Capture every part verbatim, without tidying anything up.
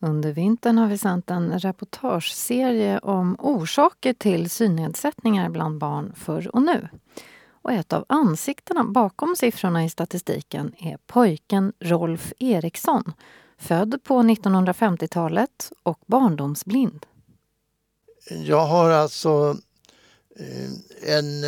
Under vintern har vi sänt en reportageserie om orsaker till synnedsättningar bland barn förr och nu. Och ett av ansiktena bakom siffrorna i statistiken är pojken Rolf Eriksson, född på nittonhundrafemtiotalet och barndomsblind. Jag har alltså en,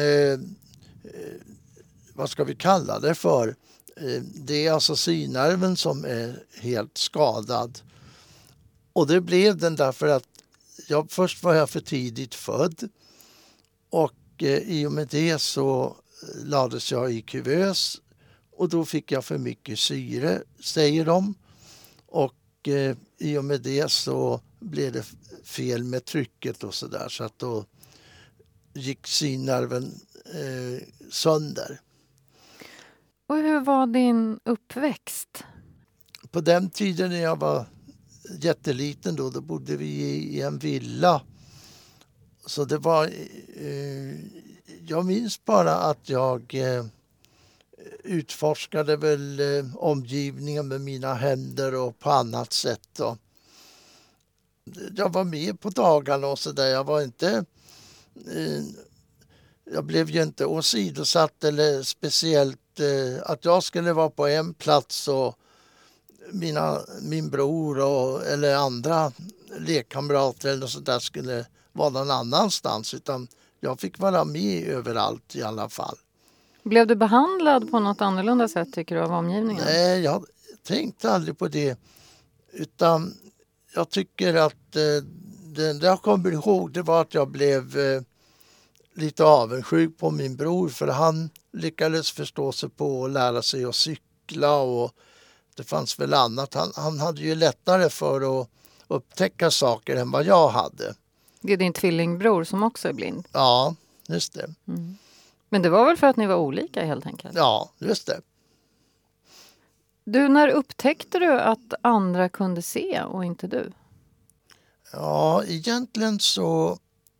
vad ska vi kalla det för? Det är alltså synnerven som är helt skadad. Och det blev den därför att jag, först var jag för tidigt född. Och eh, i och med det så lades jag i kuvös. Och då fick jag för mycket syre, säger de. Och eh, i och med det så blev det fel med trycket och sådär. Så att då gick synnerven eh, sönder. Och hur var din uppväxt? På den tiden när jag var jätteliten då, då bodde vi i en villa. Så det var... Eh, jag minns bara att jag eh, utforskade väl eh, omgivningen med mina händer och på annat sätt. Då. Jag var med på dagarna och så där. Jag var inte... Eh, jag blev ju inte åsidosatt eller speciellt eh, att jag skulle vara på en plats och mina, min bror och, eller andra lekkamrater eller så där skulle vara någon annanstans, utan jag fick vara med överallt i alla fall. Blev du behandlad på något annorlunda sätt tycker du av omgivningen? Nej, jag tänkte aldrig på det, utan jag tycker att eh, det, det jag kommer ihåg det var att jag blev eh, lite avundsjuk på min bror, för han lyckades förstå sig på att lära sig att cykla och det fanns väl annat. Han, han hade ju lättare för att upptäcka saker än vad jag hade. Det är din tvillingbror som också är blind? Ja, just det. Mm. Men det var väl för att ni var olika helt enkelt? Ja, just det. Du, när upptäckte du att andra kunde se och inte du? Ja, egentligen så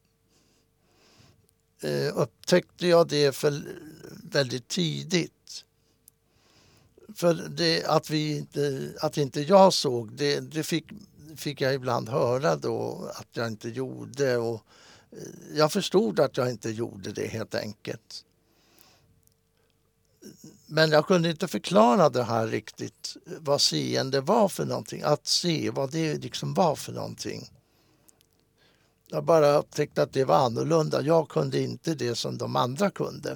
eh, upptäckte jag det för väldigt tidigt. För det, att, vi inte, att inte jag såg, det, det fick, fick jag ibland höra då att jag inte gjorde. Och jag förstod att jag inte gjorde det helt enkelt. Men jag kunde inte förklara det här riktigt, vad seende var för någonting. Att se vad det liksom var för någonting. Jag bara upptäckte att det var annorlunda. Jag kunde inte det som de andra kunde.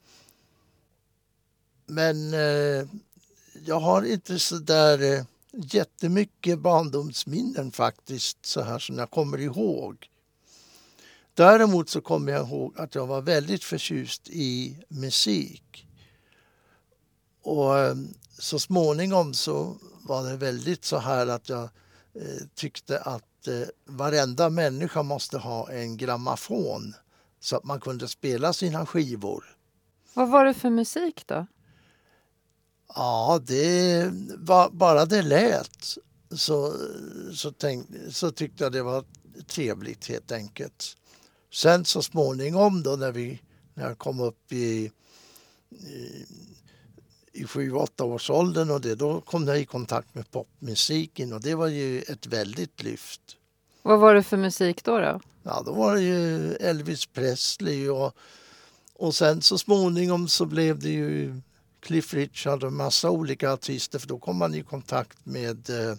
Men... Eh, Jag har inte så där eh, jättemycket barndomsminnen faktiskt, så här som jag kommer ihåg. Däremot så kommer jag ihåg att jag var väldigt förtjust i musik. Och eh, så småningom så var det väldigt så här att jag eh, tyckte att eh, varenda människa måste ha en grammofon så att man kunde spela sina skivor. Vad var det för musik då? Ja, det var bara det lät så, så, tänk, så tyckte jag det var trevligt helt enkelt. Sen så småningom då när, vi, när jag kom upp i, i, i sju åtta års åldern och det, då kom jag i kontakt med popmusiken och det var ju ett väldigt lyft. Vad var det för musik då då? Ja, då var det ju Elvis Presley och, och sen så småningom så blev det ju Cliff Richard och massa olika artister, för då kom man i kontakt med eh,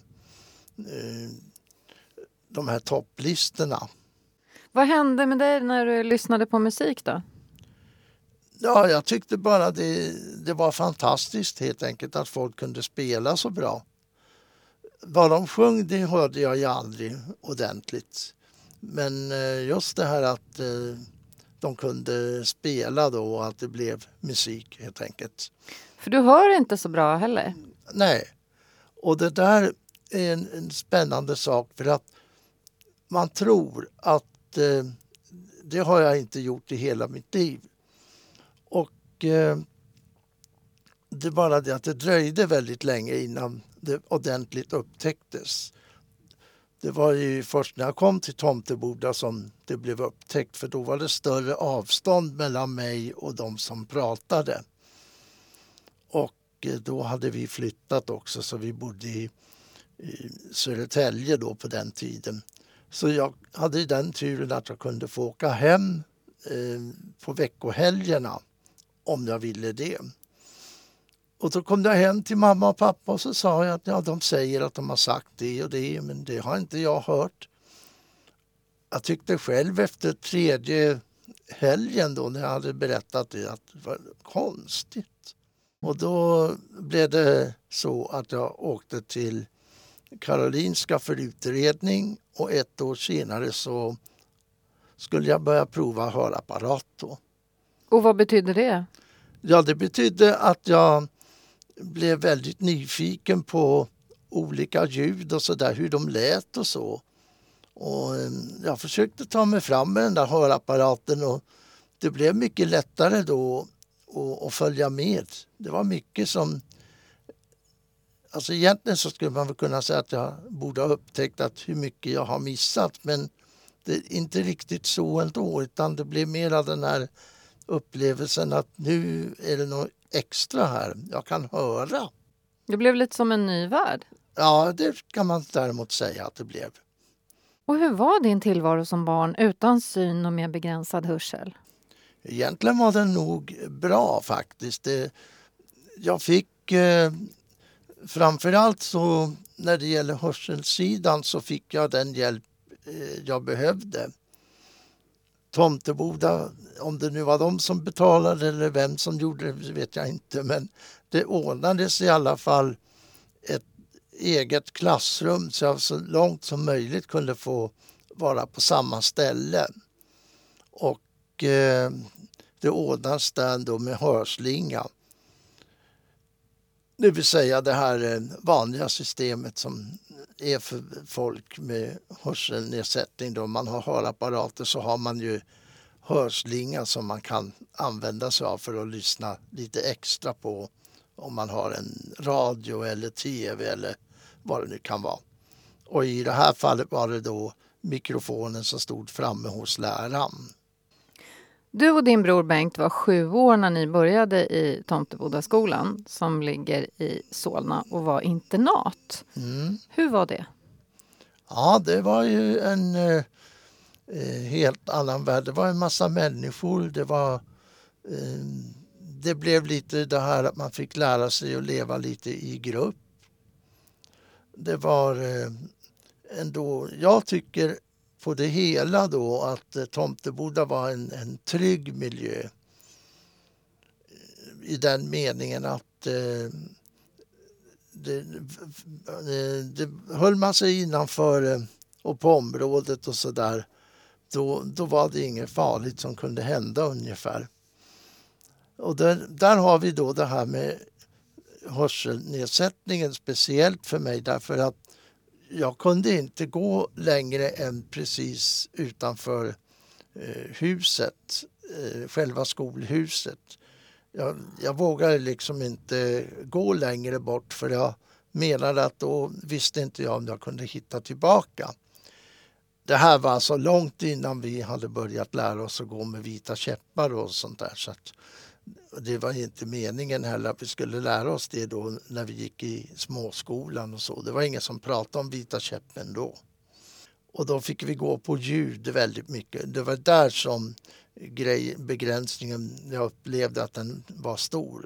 de här topplistorna. Vad hände med dig när du lyssnade på musik då? Ja, jag tyckte bara det, det var fantastiskt helt enkelt att folk kunde spela så bra. Vad de sjöng det hörde jag ju aldrig ordentligt. Men eh, just det här att eh, de kunde spela då och att det blev musik helt enkelt. För du hör inte så bra heller. Nej, och det där är en, en spännande sak, för att man tror att eh, det har jag inte gjort i hela mitt liv. Och eh, det är bara det att det dröjde väldigt länge innan det ordentligt upptäcktes. Det var ju först när jag kom till Tomteboda som det blev upptäckt, för då var det större avstånd mellan mig och de som pratade. Och då hade vi flyttat också, så vi bodde i, i Södertälje då på den tiden. Så jag hade den turen att jag kunde få åka hem eh, på veckohelgerna om jag ville det. Och då kom jag hem till mamma och pappa och så sa jag att ja, de säger att de har sagt det och det, men det har inte jag hört. Jag tyckte själv efter tredje helgen då när jag hade berättat det att det var konstigt. Och då blev det så att jag åkte till Karolinska för utredning och ett år senare så skulle jag börja prova hörapparat då. Och vad betyder det? Ja, det betydde att jag blev väldigt nyfiken på olika ljud och så där, hur de lät och så. Och jag försökte ta mig fram med den där hörapparaten och det blev mycket lättare då att, att följa med. Det var mycket som... Alltså egentligen så skulle man väl kunna säga att jag borde ha upptäckt att hur mycket jag har missat, men det är inte riktigt så ändå, utan det blev mer av den här upplevelsen att nu är det något extra här. Jag kan höra. Det blev lite som en ny värld. Ja, det kan man däremot säga att det blev. Och hur var din tillvaro som barn utan syn och med begränsad hörsel? Egentligen var den nog bra faktiskt. Det, jag fick eh, framförallt så när det gäller hörselsidan så fick jag den hjälp eh, jag behövde. Tomteboda, om det nu var de som betalade eller vem som gjorde det vet jag inte, men det ordnades i alla fall ett eget klassrum så jag så långt som möjligt kunde få vara på samma ställe. Och eh, det ordnas där då med hörslinga. Det vill säga det här vanliga systemet som är för folk med hörselnedsättning. Då man har hörapparater så har man ju hörslinga som man kan använda sig av för att lyssna lite extra på om man har en radio eller tv eller vad det nu kan vara. Och i det här fallet var det då mikrofonen som stod framme hos läraren. Du och din bror Bengt var sju år när ni började i Tomtebodaskolan som ligger i Solna och var internat. Mm. Hur var det? Ja, det var ju en eh, helt annan värld. Det var en massa människor. Det var eh, det blev lite det här att man fick lära sig att leva lite i grupp. Det var eh, ändå, jag tycker på det hela då att eh, Tomteboda var en, en trygg miljö. I den meningen att eh, det, det, det höll man sig innanför eh, och på området och så där. Då, då var det inget farligt som kunde hända ungefär. Och där, där har vi då det här med hörselnedsättningen speciellt för mig därför att jag kunde inte gå längre än precis utanför eh, huset, eh, själva skolhuset. Jag, jag vågade liksom inte gå längre bort för jag menade att då visste inte jag om jag kunde hitta tillbaka. Det här var alltså långt innan vi hade börjat lära oss att gå med vita käppar och sånt där. Så att det var inte meningen heller att vi skulle lära oss det då när vi gick i småskolan och så. Det var ingen som pratade om vita käppen då. Och då fick vi gå på ljud väldigt mycket. Det var där som grej, begränsningen, jag upplevde att den var stor.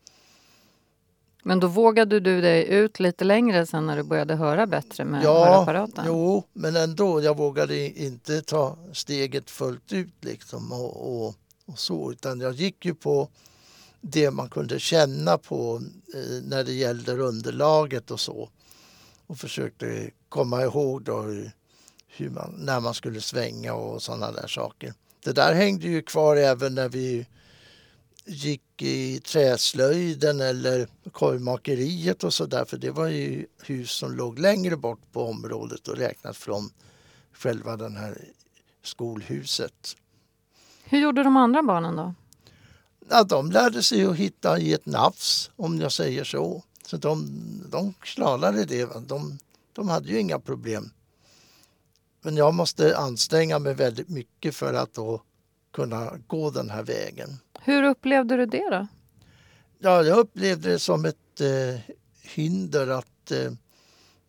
Men då vågade du dig ut lite längre sen när du började höra bättre med ja, hörapparaten? Jo, men ändå. Jag vågade inte ta steget fullt ut liksom och, och, och så. Utan jag gick ju på det man kunde känna på eh, när det gällde underlaget och så. Och försökte komma ihåg då hur, hur man, när man skulle svänga och sådana där saker. Det där hängde ju kvar även när vi gick i träslöjden eller korvmakeriet och så där. För det var ju hus som låg längre bort på området och räknat från själva den här skolhuset. Hur gjorde de andra barnen då? Ja, de lärde sig att hitta i ett nafs, om jag säger så. Så de, de klarade det. De, de hade ju inga problem. Men jag måste anstränga mig väldigt mycket för att då kunna gå den här vägen. Hur upplevde du det då? Ja, jag upplevde det som ett eh, hinder att, eh,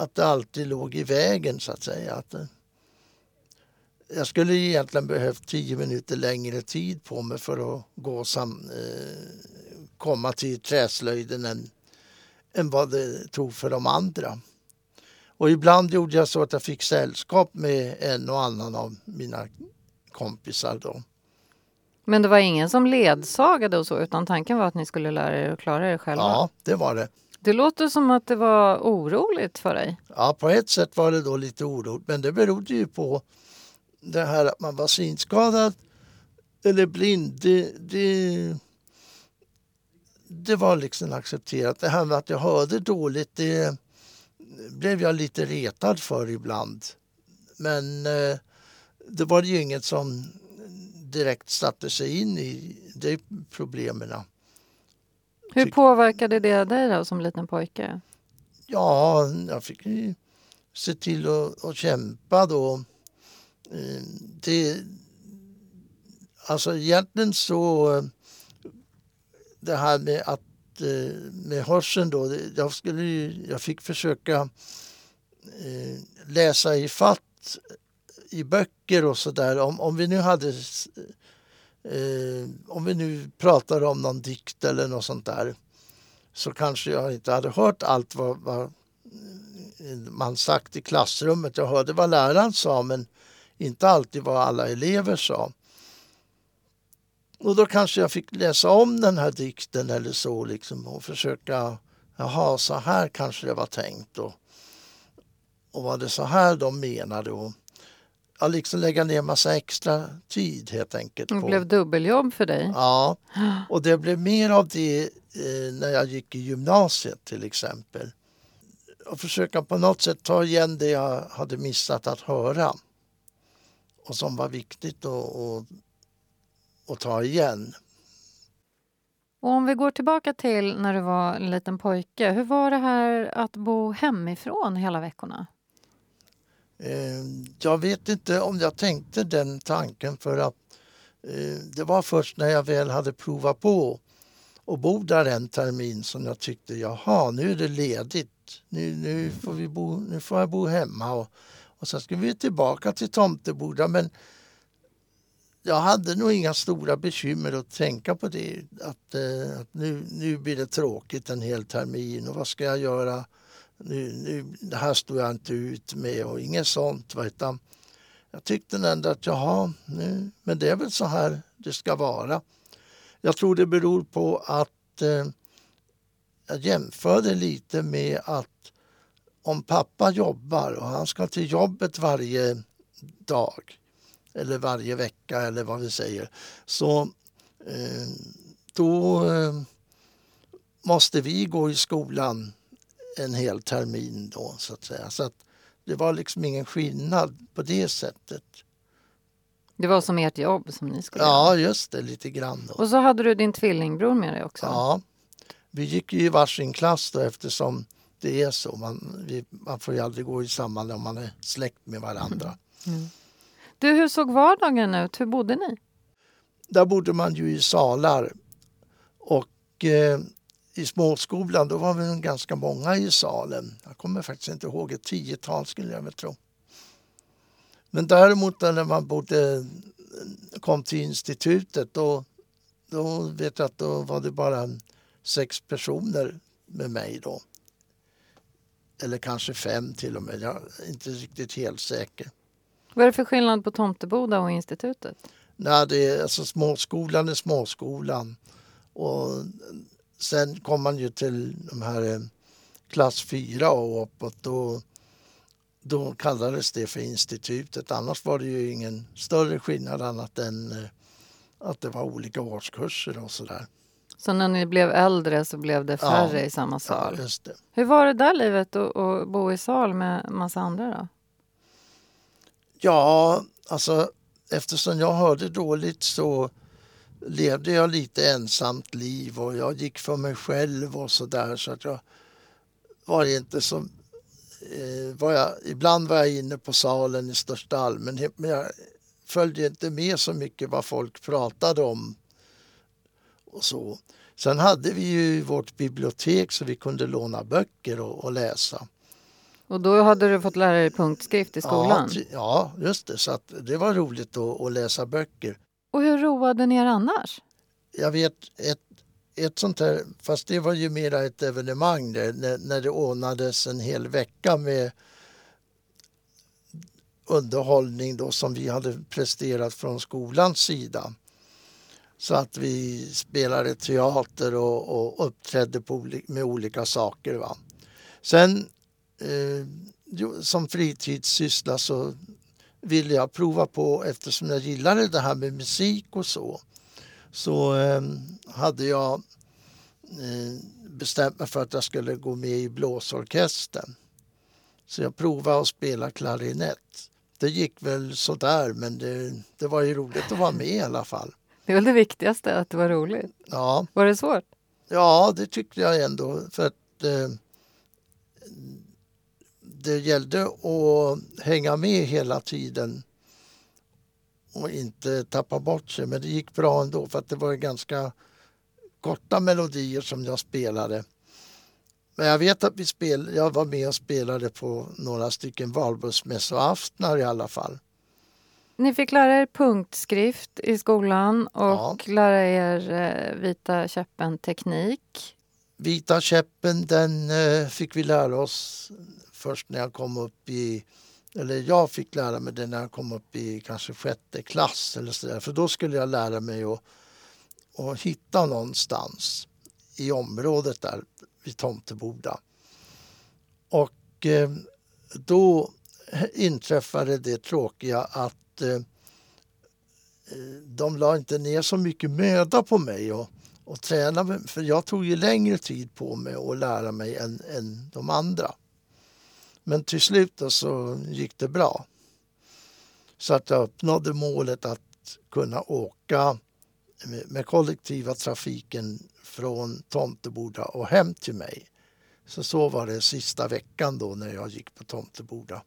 att det alltid låg i vägen så att säga. Att, eh, jag skulle egentligen behövt tio minuter längre tid på mig för att gå sam, eh, komma till träslöjden än, än vad det tog för de andra. Och ibland gjorde jag så att jag fick sällskap med en och annan av mina kompisar då. Men det var ingen som ledsagade och så, utan tanken var att ni skulle lära er att klara er själva? Ja, det var det. Det låter som att det var oroligt för dig. Ja, på ett sätt var det då lite oroligt, men det berodde ju på det här att man var synskadad eller blind. Det, det, det var liksom accepterat. Det här med att jag hörde dåligt, det blev jag lite retad för ibland. Men eh, det var ju inget som direkt satte sig in i de problemen. Hur påverkade det dig då som liten pojke? Ja, jag fick ju se till att, att kämpa då. Det, alltså egentligen så, det här med att med hörseln då, jag, skulle, jag fick försöka läsa i fatt i böcker och sådär. Om, om vi nu hade eh, om vi nu pratar om någon dikt eller något sånt där, så kanske jag inte hade hört allt vad, vad man sagt i klassrummet. Jag hörde vad läraren sa, men inte alltid vad alla elever sa. Och då kanske jag fick läsa om den här dikten eller så liksom, och försöka, jaha, så här kanske det var tänkt och, och var det så här de menade, och ja, liksom lägga ner massa extra tid helt enkelt. Det på. blev dubbeljobb för dig. Ja, och det blev mer av det eh, när jag gick i gymnasiet till exempel. Och försöka på något sätt ta igen det jag hade missat att höra. Och som var viktigt att, att, att ta igen. Och om vi går tillbaka till när du var en liten pojke. Hur var det här att bo hemifrån hela veckorna? Jag vet inte om jag tänkte den tanken, för att det var först när jag väl hade provat på och bo där en termin som jag tyckte, jaha, nu är det ledigt. Nu, nu, får, vi bo, nu får jag bo hemma. Och, och sen ska vi tillbaka till Tomteboda. Men jag hade nog inga stora bekymmer att tänka på det. Att, att nu, nu blir det tråkigt en hel termin och vad ska jag göra? Nu, nu, det här står jag inte ut med och inget sånt. Utan jag tyckte ändå att jaha, nu, men det är väl så här det ska vara. Jag tror det beror på att eh, jag jämförde lite med att om pappa jobbar och han ska till jobbet varje dag eller varje vecka eller vad vi säger, så eh, då eh, måste vi gå i skolan en hel termin då, så att säga. Så att det var liksom ingen skillnad på det sättet. Det var som ert jobb som ni skulle Ja, göra. just det, lite grann då. Och så hade du din tvillingbror med dig också. Ja, vi gick ju i varsin klass då, eftersom det är så. Man, vi, man får ju aldrig gå i samma när man är släkt med varandra. Mm. Mm. Du, hur såg vardagen ut? Hur bodde ni? Där bodde man ju i salar. Och eh, i småskolan då var vi ganska många i salen. Jag kommer faktiskt inte ihåg, ett tiotal skulle jag väl tro. Men däremot när man bodde, kom till institutet, då, då vet jag att då var det bara sex personer med mig då. Eller kanske fem till och med. Jag är inte riktigt helt säker. Vad är det för skillnad på Tomteboda och institutet? Nej, det är, alltså, småskolan är småskolan. Och sen kom man ju till de här klass fyra och uppåt. Då, då kallades det för institutet. Annars var det ju ingen större skillnad annat än att det var olika årskurser och sådär. Så när ni blev äldre så blev det färre Ja, i samma sal? Ja, just det. Hur var det där livet att, att bo i sal med massa andra då? Ja, alltså eftersom jag hörde dåligt så levde jag lite ensamt liv och jag gick för mig själv och så där, så att jag var inte så eh, var jag, ibland var jag inne på salen i största allmänhet, men jag följde inte med så mycket vad folk pratade om och så. Sen hade vi ju vårt bibliotek så vi kunde låna böcker och, och läsa. Och då hade du fått lära dig punktskrift i skolan? Ja, ja, just det. Så att det var roligt att, att läsa böcker. Och hur roade ni er annars? Jag vet ett, ett sånt här, fast det var ju mera ett evenemang där, när, när det ordnades en hel vecka med underhållning då som vi hade presterat från skolans sida. Så att vi spelade teater och, och uppträdde på, med olika saker. Va? Sen eh, som fritidssyssla så ville jag prova på, eftersom jag gillade det här med musik och så, så eh, hade jag eh, bestämt mig för att jag skulle gå med i blåsorkestern. Så jag provade att spela klarinett. Det gick väl sådär, men det, det var ju roligt att vara med i alla fall. Det är väl det viktigaste, att det var roligt. Ja. Var det svårt? Ja, det tyckte jag ändå. För att eh, det gällde att hänga med hela tiden och inte tappa bort sig. Men det gick bra ändå, för att det var ganska korta melodier som jag spelade. Men jag vet att vi spel, jag var med och spelade på några stycken valborgsmässoaftnar i alla fall. Ni fick lära er punktskrift i skolan och Ja. lära er eh, vita käppen-teknik. Vita käppen, den eh, fick vi lära oss först när jag kom upp i, eller jag fick lära mig det när jag kom upp i kanske sjätte klass eller så där. För då skulle jag lära mig att, att hitta någonstans i området där vid Tomteboda. Och eh, då inträffade det tråkiga att eh, de la inte ner så mycket möda på mig och, och träna mig, för jag tog ju längre tid på mig att lära mig än, än de andra. Men till slut då så gick det bra. Så att jag uppnådde målet att kunna åka med, med kollektiva trafiken från Tomteboda och hem till mig. Så så var det sista veckan då när jag gick på Tomteboda.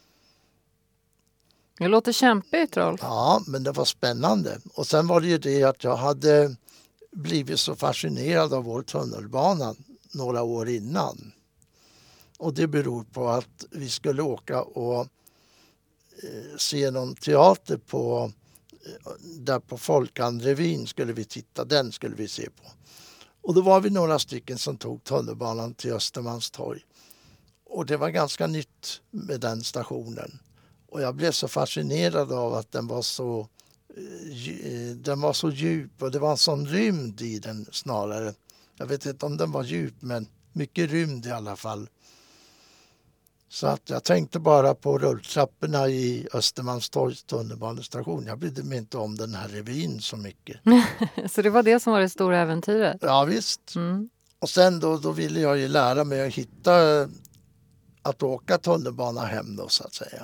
Det låter kämpigt, Rolf. Ja, men det var spännande. Och sen var det ju det att jag hade blivit så fascinerad av vår tunnelbana några år innan. Och det beror på att vi skulle åka och eh, se någon teater på, där på Folkandrevyn skulle vi titta, den skulle vi se på. Och då var vi några stycken som tog tunnelbanan till Östermalmstorg. Och det var ganska nytt med den stationen. Och jag blev så fascinerad av att den var så, den var så djup och det var en sån rymd i den snarare. Jag vet inte om den var djup, men mycket rymd i alla fall. Så att jag tänkte bara på rulltrapporna i Östermalmstorgs tunnelbanestation. Jag brydde mig inte om den här revyn så mycket. Så det var det som var det stora äventyret? Ja visst. Mm. Och sen då, då ville jag ju lära mig att hitta, att åka tunnelbana hem då så att säga.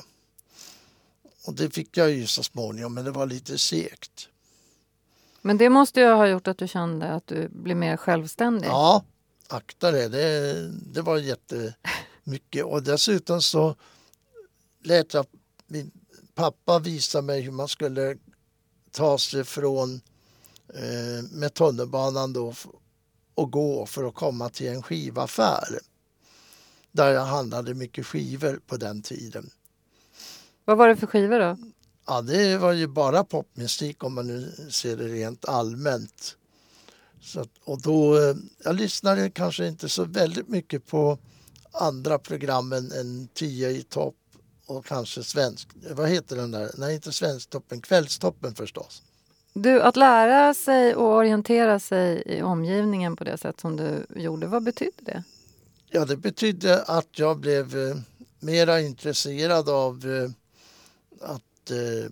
Och det fick jag ju så småningom, men det var lite segt. Men det måste ju ha gjort att du kände att du blev mer självständig. Ja, akta det. Det, det var jättemycket. Och dessutom så lät jag min pappa visa mig hur man skulle ta sig från eh, med tunnelbanan då och gå för att komma till en skivaffär. Där jag handlade mycket skivor på den tiden. Vad var det för skivor då? Ja, det var ju bara popmusik om man nu ser det rent allmänt. Så att, och då, jag lyssnade kanske inte så väldigt mycket på andra program än tio i topp och kanske svensk. Vad heter den där? Nej, inte Svensktoppen, Kvällstoppen förstås. Du, att lära sig och orientera sig i omgivningen på det sätt som du gjorde, vad betydde det? Ja, det betydde att jag blev eh, mera intresserad av eh, att eh,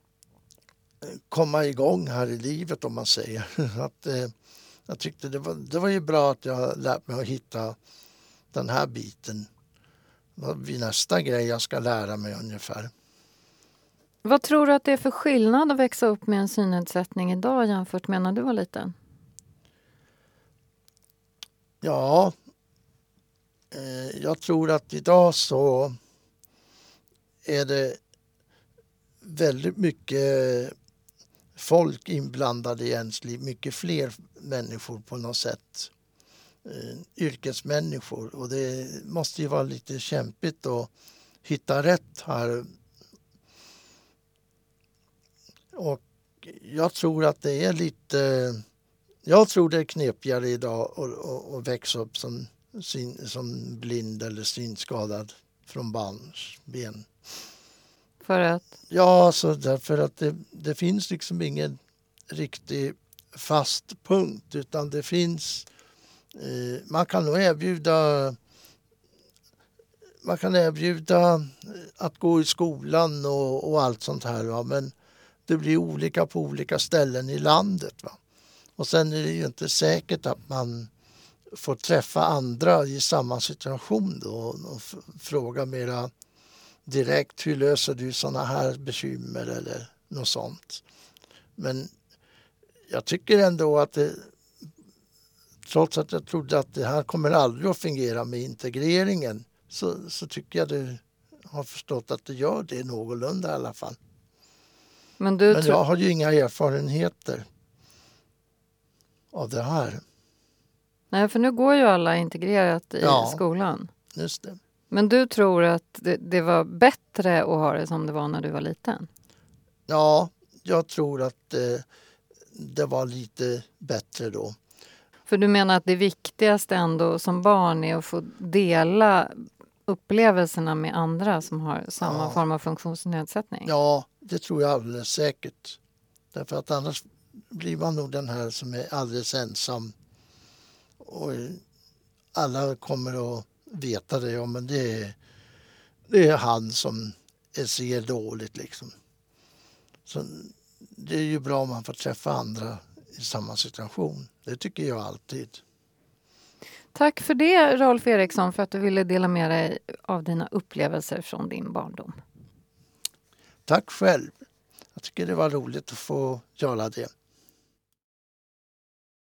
komma igång här i livet, om man säger. Att, eh, jag tyckte det var, det var ju bra att jag lärt mig att hitta den här biten. Vad blir nästa grej jag ska lära mig ungefär? Vad tror du att det är för skillnad att växa upp med en synnedsättning idag jämfört med när du var liten? Ja, eh, jag tror att idag så är det väldigt mycket folk inblandade i ens liv. Mycket fler människor på något sätt. eh, yrkesmänniskor. Och det måste ju vara lite kämpigt att hitta rätt här. Och jag tror att det är lite... Jag tror det är knepigare idag att, att, att växa upp som, syn, som blind eller synskadad från barnsben. För att? Ja, så därför att det, det finns liksom ingen riktig fast punkt, utan det finns... Eh, man kan nog erbjuda... Man kan erbjuda att gå i skolan och, och allt sånt här, va? Men det blir olika på olika ställen i landet, va? Och sen är det ju inte säkert att man får träffa andra i samma situation då och, och fråga mera direkt, hur löser du såna här bekymmer eller något sånt. Men jag tycker ändå att det, trots att jag trodde att det här kommer aldrig att fungera med integreringen, så, så tycker jag du har förstått att det gör det någorlunda i alla fall. Men, du Men tro- jag har ju inga erfarenheter av det här. Nej, för nu går ju alla integrerat i Ja. skolan. Just det. Men du tror att det, det var bättre att ha det som det var när du var liten? Ja, jag tror att eh, det var lite bättre då. För du menar att det viktigaste ändå som barn är att få dela upplevelserna med andra som har samma Ja. form av funktionsnedsättning? Ja, det tror jag alldeles säkert. Därför att annars blir man nog den här som är alldeles ensam. Och alla kommer att veta det, ja, men det är, det är han som ser dåligt liksom. Så det är ju bra om man får träffa andra i samma situation. Det tycker jag alltid. Tack för det, Rolf Eriksson, för att du ville dela med dig av dina upplevelser från din barndom. Tack själv. Jag tycker det var roligt att få göra det.